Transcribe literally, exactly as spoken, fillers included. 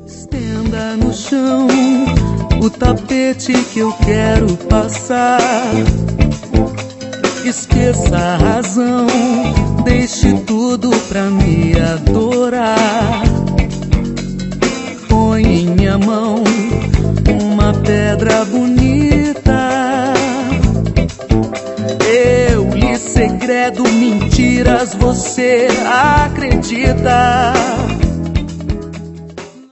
Estenda no chão o tapete que eu quero passar. Esqueça a razão, deixe tudo pra me adorar. Põe em minha mão uma pedra bonita. Eu lhe segredo mentiras, você acredita?